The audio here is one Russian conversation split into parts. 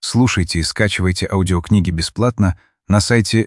Слушайте и скачивайте аудиокниги бесплатно на сайте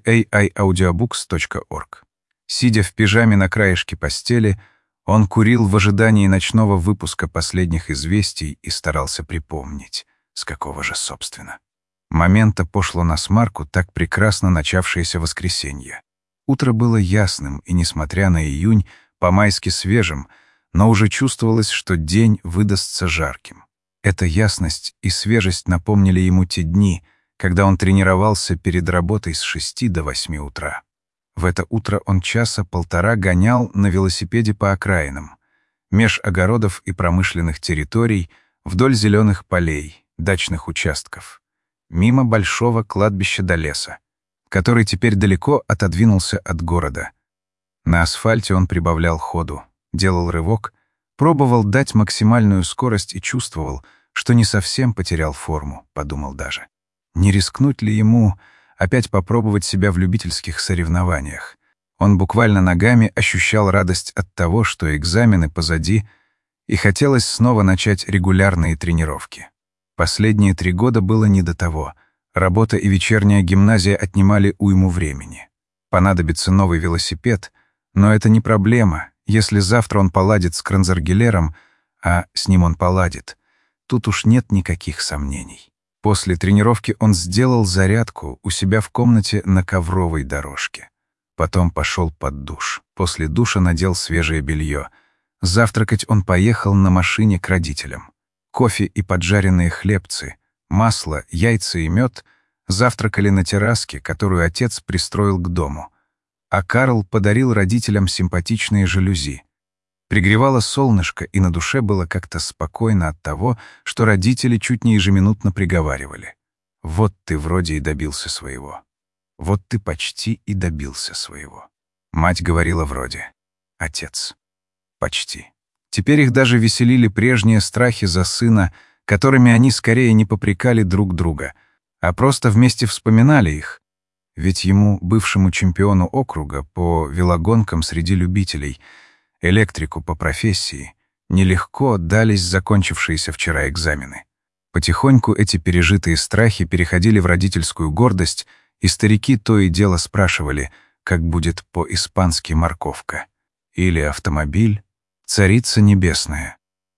aiaudiobooks.org. Сидя в пижаме на краешке постели, он курил в ожидании ночного выпуска последних известий и старался припомнить, с какого же, собственно. Момента пошло насмарку так прекрасно начавшееся воскресенье. Утро было ясным, и, несмотря на июнь, по-майски свежим, но уже чувствовалось, что день выдастся жарким. Эта ясность и свежесть напомнили ему те дни, когда он тренировался перед работой с 6 до 8 утра. В это утро он часа полтора гонял на велосипеде по окраинам, меж огородов и промышленных территорий, вдоль зеленых полей, дачных участков, мимо большого кладбища до леса, который теперь далеко отодвинулся от города. На асфальте он прибавлял ходу, делал рывок, пробовал дать максимальную скорость и чувствовал, что не совсем потерял форму, подумал даже. Не рискнуть ли ему опять попробовать себя в любительских соревнованиях? Он буквально ногами ощущал радость от того, что экзамены позади, и хотелось снова начать регулярные тренировки. Последние 3 года было не до того. Работа и вечерняя гимназия отнимали уйму времени. Понадобится новый велосипед, но это не проблема, если завтра он поладит с Кранзергелером, а с ним он поладит. Тут уж нет никаких сомнений. После тренировки он сделал зарядку у себя в комнате на ковровой дорожке. Потом пошел под душ. После душа надел свежее белье. Завтракать он поехал на машине к родителям. Кофе и поджаренные хлебцы, масло, яйца и мед завтракали на терраске, которую отец пристроил к дому. А Карл подарил родителям симпатичные жалюзи. Пригревало солнышко, и на душе было как-то спокойно от того, что родители чуть не ежеминутно приговаривали. «Вот ты вроде и добился своего. Вот ты почти и добился своего». Мать говорила вроде. Отец. Почти. Теперь их даже веселили прежние страхи за сына, которыми они скорее не попрекали друг друга, а просто вместе вспоминали их. Ведь ему, бывшему чемпиону округа по велогонкам среди любителей, электрику по профессии, нелегко дались закончившиеся вчера экзамены. Потихоньку эти пережитые страхи переходили в родительскую гордость, и старики то и дело спрашивали, как будет по-испански морковка. Или автомобиль, царица небесная,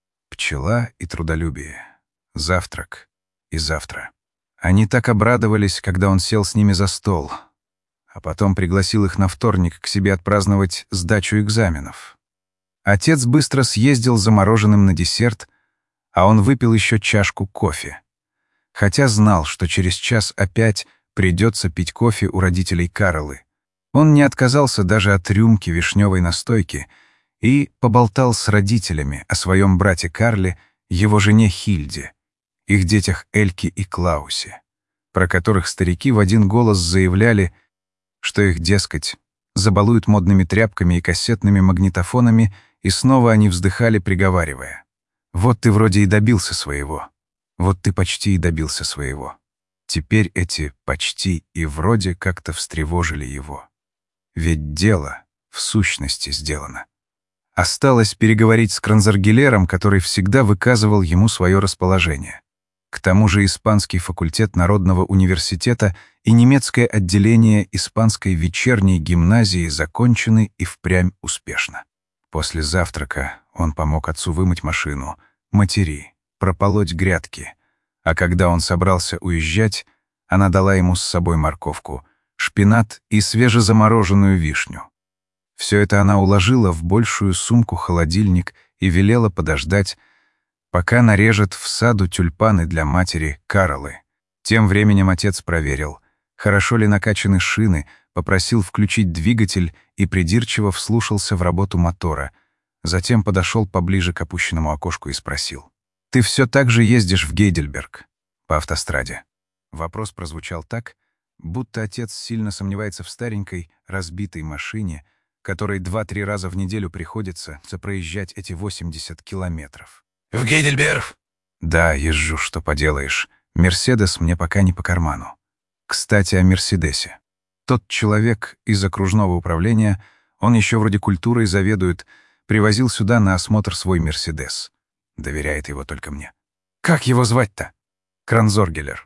пчела и трудолюбие, завтрак и завтра. Они так обрадовались, когда он сел с ними за стол, а потом пригласил их на вторник к себе отпраздновать сдачу экзаменов. Отец быстро съездил за мороженым на десерт, а он выпил еще чашку кофе. Хотя знал, что через час опять придется пить кофе у родителей Карлы. Он не отказался даже от рюмки вишневой настойки и поболтал с родителями о своем брате Карле, его жене Хильде, их детях Эльке и Клаусе, про которых старики в один голос заявляли, что их, дескать, забалуют модными тряпками и кассетными магнитофонами, и снова они вздыхали, приговаривая: «Вот ты вроде и добился своего. Вот ты почти и добился своего». Теперь эти «почти» и «вроде» как-то встревожили его. Ведь дело в сущности сделано. Осталось переговорить с Кранзергелером, который всегда выказывал ему свое расположение. К тому же испанский факультет Народного университета и немецкое отделение испанской вечерней гимназии закончены и впрямь успешно. После завтрака он помог отцу вымыть машину, матери, прополоть грядки, а когда он собрался уезжать, она дала ему с собой морковку, шпинат и свежезамороженную вишню. Все это она уложила в большую сумку-холодильник и велела подождать, пока нарежет в саду тюльпаны для матери Карлы. Тем временем отец проверил, хорошо ли накачаны шины, попросил включить двигатель и придирчиво вслушался в работу мотора. Затем подошел поближе к опущенному окошку и спросил: «Ты все так же ездишь в Гейдельберг по автостраде?» Вопрос прозвучал так, будто отец сильно сомневается в старенькой, разбитой машине, которой 2-3 раза в неделю приходится проезжать эти 80 километров. «В Гейдельберг?» «Да, езжу, что поделаешь. Мерседес мне пока не по карману. Кстати, о Мерседесе. Тот человек из окружного управления, он еще вроде культурой заведует, привозил сюда на осмотр свой Мерседес. Доверяет его только мне. Как его звать-то? Кранзоргелер.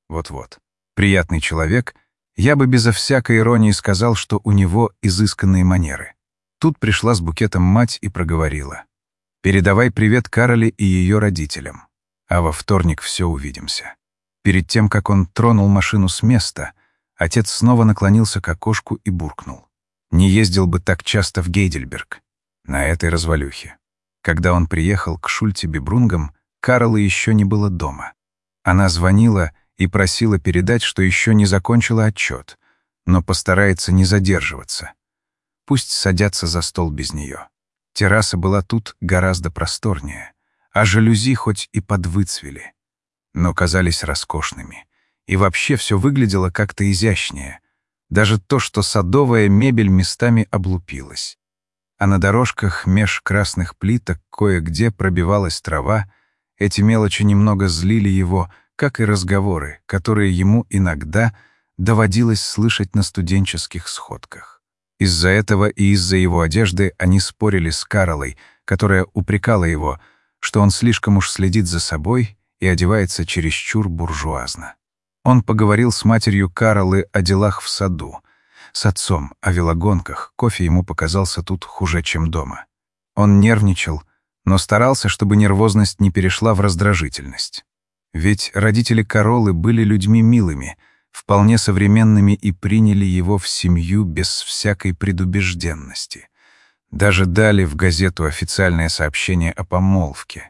Вот-вот. Приятный человек, я бы безо всякой иронии сказал, что у него изысканные манеры. Тут пришла с букетом мать и проговорила: «Передавай привет Кароле и ее родителям, а во вторник все увидимся». Перед тем, как он тронул машину с места, отец снова наклонился к окошку и буркнул: «Не ездил бы так часто в Гейдельберг на этой развалюхе». Когда он приехал к Шульте-Бебрунгам, Каролы еще не было дома. Она звонила и просила передать, что еще не закончила отчет, но постарается не задерживаться. Пусть садятся за стол без нее. Терраса была тут гораздо просторнее, а жалюзи хоть и подвыцвели, но казались роскошными. И вообще все выглядело как-то изящнее. Даже то, что садовая мебель местами облупилась. А на дорожках меж красных плиток кое-где пробивалась трава. Эти мелочи немного злили его, как и разговоры, которые ему иногда доводилось слышать на студенческих сходках. Из-за этого и из-за его одежды они спорили с Каролой, которая упрекала его, что он слишком уж следит за собой и одевается чересчур буржуазно. Он поговорил с матерью Каролы о делах в саду, с отцом о велогонках. Кофе ему показался тут хуже, чем дома. Он нервничал, но старался, чтобы нервозность не перешла в раздражительность. Ведь родители Каролы были людьми милыми, вполне современными и приняли его в семью без всякой предубежденности. Даже дали в газету официальное сообщение о помолвке.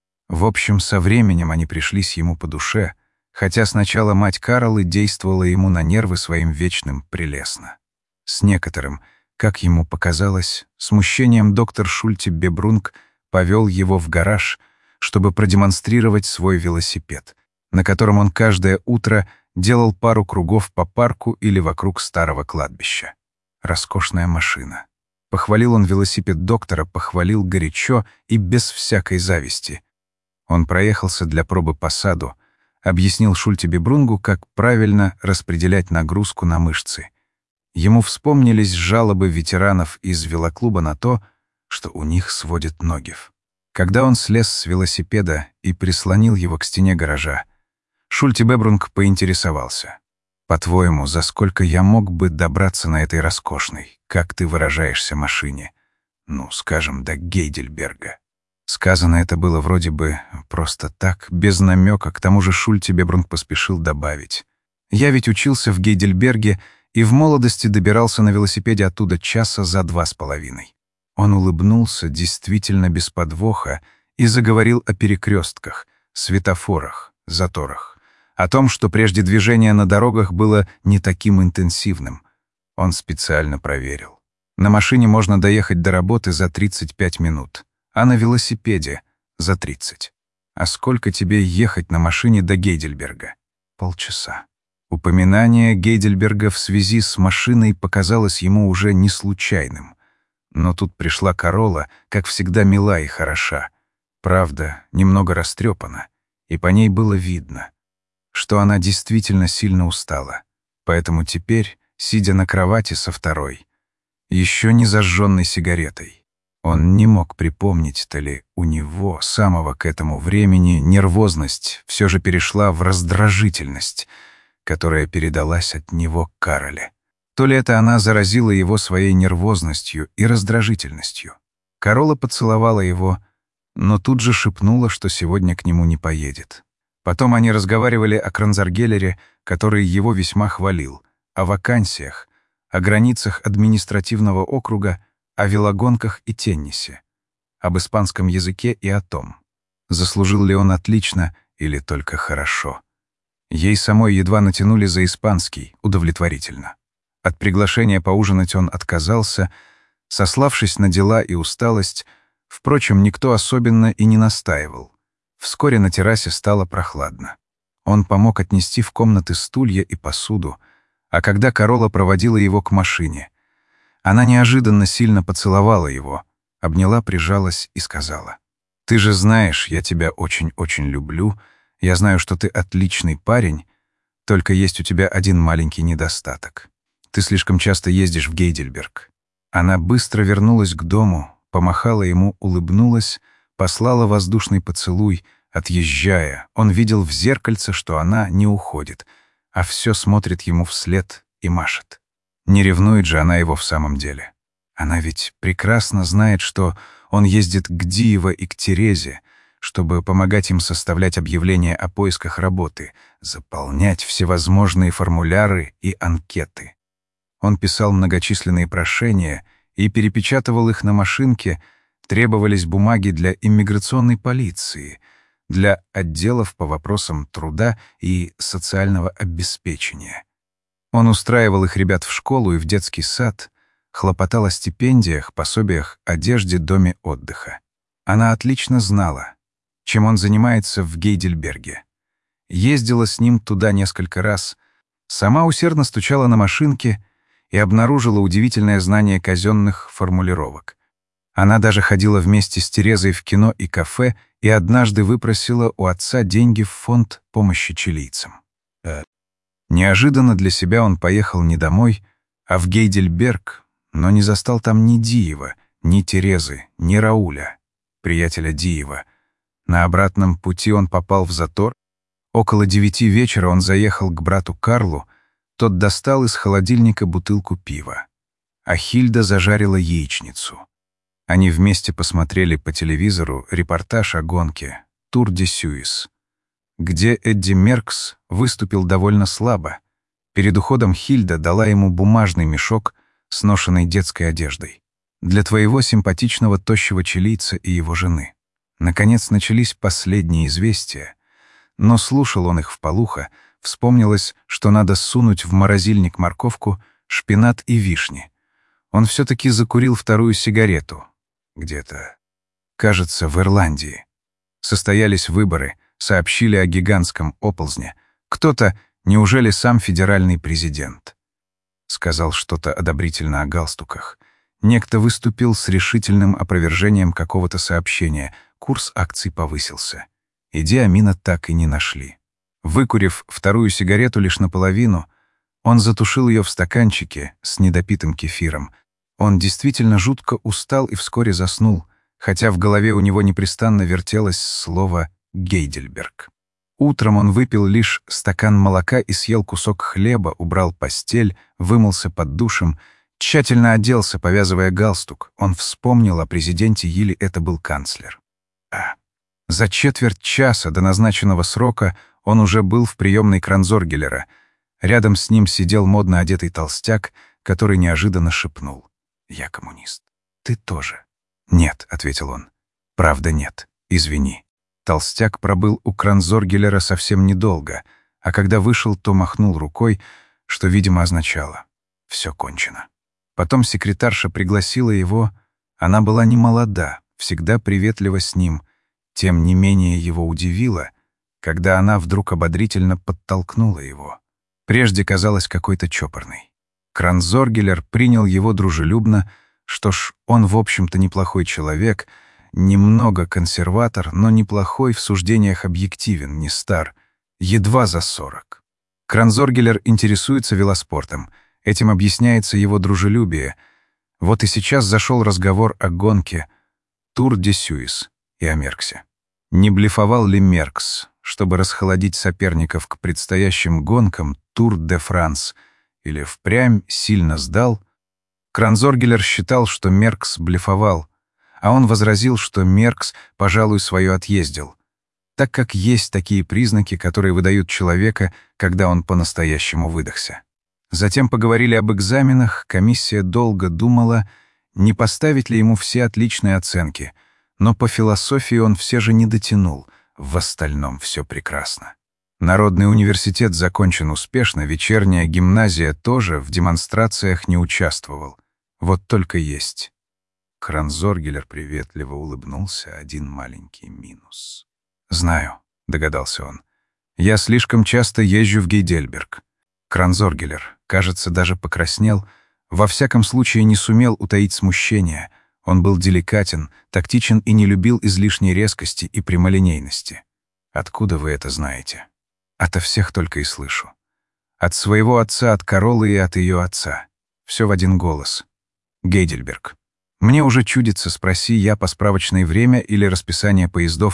В общем, со временем они пришлись ему по душе, хотя сначала мать Каролы действовала ему на нервы своим вечным прелестно. С некоторым, как ему показалось, смущением доктор Шульте-Бебрунг повел его в гараж, чтобы продемонстрировать свой велосипед, на котором он каждое утро делал пару кругов по парку или вокруг старого кладбища. Роскошная машина. Похвалил он велосипед доктора, похвалил горячо и без всякой зависти. Он проехался для пробы по саду, объяснил Шульте-Бебрунгу, как правильно распределять нагрузку на мышцы. Ему вспомнились жалобы ветеранов из велоклуба на то, что у них сводит ноги. Когда он слез с велосипеда и прислонил его к стене гаража, Шульте-Бебрунг поинтересовался: «По-твоему, за сколько я мог бы добраться на этой роскошной, как ты выражаешься, машине? Ну, скажем, до Гейдельберга?» Сказано это было вроде бы просто так, без намека, к тому же Шульте-Бебрунг поспешил добавить: «Я ведь учился в Гейдельберге и в молодости добирался на велосипеде оттуда часа за 2,5». Он улыбнулся действительно без подвоха и заговорил о перекрестках, светофорах, заторах, о том, что прежде движение на дорогах было не таким интенсивным. Он специально проверил. На машине можно доехать до работы за 35 минут, а на велосипеде — за 30. А сколько тебе ехать на машине до Гейдельберга? Полчаса. Упоминание Гейдельберга в связи с машиной показалось ему уже не случайным. Но тут пришла Карола, как всегда мила и хороша. Правда, немного растрепана, и по ней было видно, что она действительно сильно устала. Поэтому теперь, сидя на кровати со второй, еще не зажженной сигаретой, он не мог припомнить, то ли у него, самого к этому времени, нервозность все же перешла в раздражительность, которая передалась от него Кароле. То ли это она заразила его своей нервозностью и раздражительностью. Карола поцеловала его, но тут же шепнула, что сегодня к нему не поедет. Потом они разговаривали о Кранзаргеллере, который его весьма хвалил, о вакансиях, о границах административного округа, о велогонках и теннисе, об испанском языке и о том, заслужил ли он отлично или только хорошо. Ей самой едва натянули за испанский удовлетворительно. От приглашения поужинать он отказался, сославшись на дела и усталость. Впрочем, никто особенно и не настаивал. Вскоре на террасе стало прохладно. Он помог отнести в комнаты стулья и посуду, а когда Карола проводила его к машине, она неожиданно сильно поцеловала его, обняла, прижалась и сказала: «Ты же знаешь, я тебя очень-очень люблю, я знаю, что ты отличный парень, только есть у тебя один маленький недостаток. Ты слишком часто ездишь в Гейдельберг». Она быстро вернулась к дому, помахала ему, улыбнулась, послала воздушный поцелуй, Отъезжая, он видел в зеркальце, что она не уходит, а все смотрит ему вслед и машет. Не ревнует же она его в самом деле. Она ведь прекрасно знает, что он ездит к Диево и к Терезе, чтобы помогать им составлять объявления о поисках работы, заполнять всевозможные формуляры и анкеты. Он писал многочисленные прошения и перепечатывал их на машинке, требовались бумаги для иммиграционной полиции, для отделов по вопросам труда и социального обеспечения. Он устраивал их ребят в школу и в детский сад, хлопотал о стипендиях, пособиях, одежде, доме отдыха. Она отлично знала, чем он занимается в Гейдельберге. Ездила с ним туда несколько раз, сама усердно стучала на машинке и обнаружила удивительное знание казенных формулировок. Она даже ходила вместе с Терезой в кино и кафе и однажды выпросила у отца деньги в фонд помощи чилийцам. Неожиданно для себя он поехал не домой, а в Гейдельберг, но не застал там ни Диева, ни Терезы, ни Рауля, приятеля Диева. На обратном пути он попал в затор. Около 9 вечера он заехал к брату Карлу, тот достал из холодильника бутылку пива. А Хильда зажарила яичницу. Они вместе посмотрели по телевизору репортаж о гонке «Тур де Сюис», где Эдди Меркс выступил довольно слабо. Перед уходом Хильда дала ему бумажный мешок с ношенной детской одеждой. Для твоего симпатичного тощего чилийца и его жены. Наконец начались последние известия, но слушал он их вполуха, вспомнилось, что надо сунуть в морозильник морковку, шпинат и вишни. Он все-таки закурил вторую сигарету. Где-то, кажется, в Ирландии. Состоялись выборы, сообщили о гигантском оползне. Кто-то, неужели сам федеральный президент? Сказал что-то одобрительно о галстуках. Некто выступил с решительным опровержением какого-то сообщения. Курс акций повысился. Иди Амина так и не нашли. Выкурив вторую сигарету лишь наполовину, он затушил ее в стаканчике с недопитым кефиром. Он действительно жутко устал и вскоре заснул, хотя в голове у него непрестанно вертелось слово «Гейдельберг». Утром он выпил лишь стакан молока и съел кусок хлеба, убрал постель, вымылся под душем, тщательно оделся, повязывая галстук. Он вспомнил о президенте Йили, это был канцлер. За четверть часа до назначенного срока он уже был в приемной Кранзоргеллера. Рядом с ним сидел модно одетый толстяк, который неожиданно шепнул: «Я коммунист. Ты тоже?» «Нет», — ответил он. «Правда нет. Извини». Толстяк пробыл у Кранзоргеллера совсем недолго, а когда вышел, то махнул рукой, что, видимо, означало: «Все кончено». Потом секретарша пригласила его. Она была не молода, всегда приветлива с ним. Тем не менее его удивило, когда она вдруг ободрительно подтолкнула его. Прежде казалась какой-то чопорной. Кранзоргеллер принял его дружелюбно. Что ж, он, в общем-то, неплохой человек, немного консерватор, но неплохой в суждениях, объективен, не стар, едва за 40. Кранзоргеллер интересуется велоспортом. Этим объясняется его дружелюбие. Вот и сейчас зашел разговор о гонке «Тур де Сюис» и о Мерксе. Не блефовал ли Меркс, чтобы расхолодить соперников к предстоящим гонкам «Тур де Франс», или впрямь сильно сдал? Кранзоргеллер считал, что Меркс блефовал, а он возразил, что Меркс, пожалуй, свое отъездил, так как есть такие признаки, которые выдают человека, когда он по-настоящему выдохся. Затем поговорили об экзаменах, комиссия долго думала, не поставить ли ему все отличные оценки, но по философии он все же не дотянул, в остальном все прекрасно. Народный университет закончен успешно, вечерняя гимназия тоже в демонстрациях не участвовал. Вот только есть. Кранзоргеллер приветливо улыбнулся: один маленький минус. «Знаю», — догадался он. «Я слишком часто езжу в Гейдельберг». Кранзоргеллер, кажется, даже покраснел, во всяком случае не сумел утаить смущение. Он был деликатен, тактичен и не любил излишней резкости и прямолинейности. «Откуда вы это знаете?» «Ото всех только и слышу. От своего отца, от Королы и от ее отца. Все в один голос. Гейдельберг. Мне уже чудится, спроси я по справочной время или расписание поездов,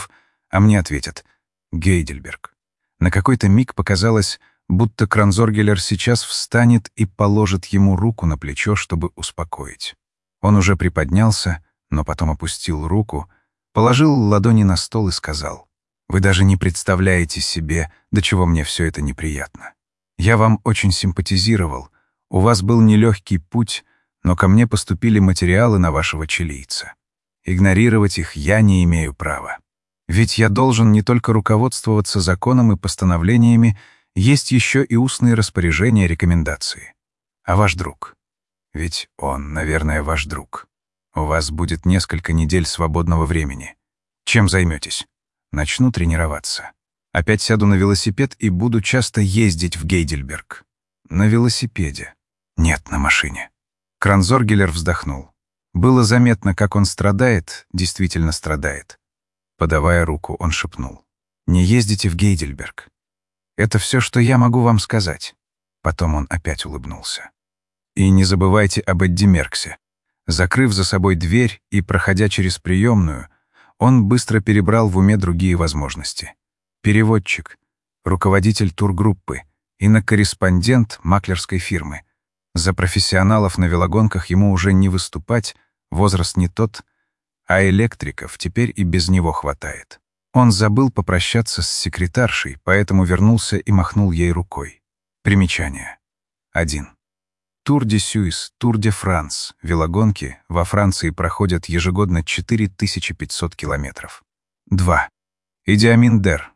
а мне ответят «Гейдельберг». На какой-то миг показалось, будто Кранзоргеллер сейчас встанет и положит ему руку на плечо, чтобы успокоить. Он уже приподнялся, но потом опустил руку, положил ладони на стол и сказал: «Вы даже не представляете себе, до чего мне все это неприятно. Я вам очень симпатизировал, у вас был нелегкий путь, но ко мне поступили материалы на вашего чилийца. Игнорировать их я не имею права. Ведь я должен не только руководствоваться законом и постановлениями, есть еще и устные распоряжения, рекомендации. А ваш друг? Ведь он, наверное, ваш друг. У вас будет несколько недель свободного времени. Чем займетесь? Начну тренироваться. Опять сяду на велосипед и буду часто ездить в Гейдельберг. На велосипеде. Нет, на машине». Кранзоргеллер вздохнул. Было заметно, как он страдает, действительно страдает. Подавая руку, он шепнул: «Не ездите в Гейдельберг. Это все, что я могу вам сказать». Потом он опять улыбнулся. «И не забывайте об Эдди Мерксе». Закрыв за собой дверь и проходя через приемную, он быстро перебрал в уме другие возможности. Переводчик, руководитель тургруппы, инокорреспондент маклерской фирмы. За профессионалов на велогонках ему уже не выступать, возраст не тот, а электриков теперь и без него хватает. Он забыл попрощаться с секретаршей, поэтому вернулся и махнул ей рукой. Примечание. 1. Тур де Сюис, Тур де Франс. Велогонки во Франции проходят ежегодно 4500 километров. 2. Иди Амин Дер.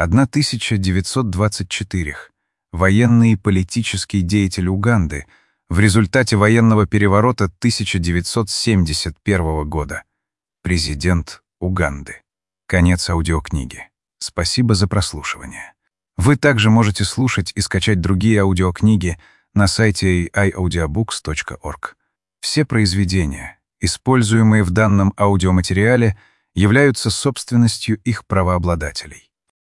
1924. Военный и политический деятель Уганды в результате военного переворота 1971 года. Президент Уганды. Конец аудиокниги. Спасибо за прослушивание. Вы также можете слушать и скачать другие аудиокниги на сайте iaudiobooks.org. Все произведения, используемые в данном аудиоматериале, являются собственностью их правообладателей.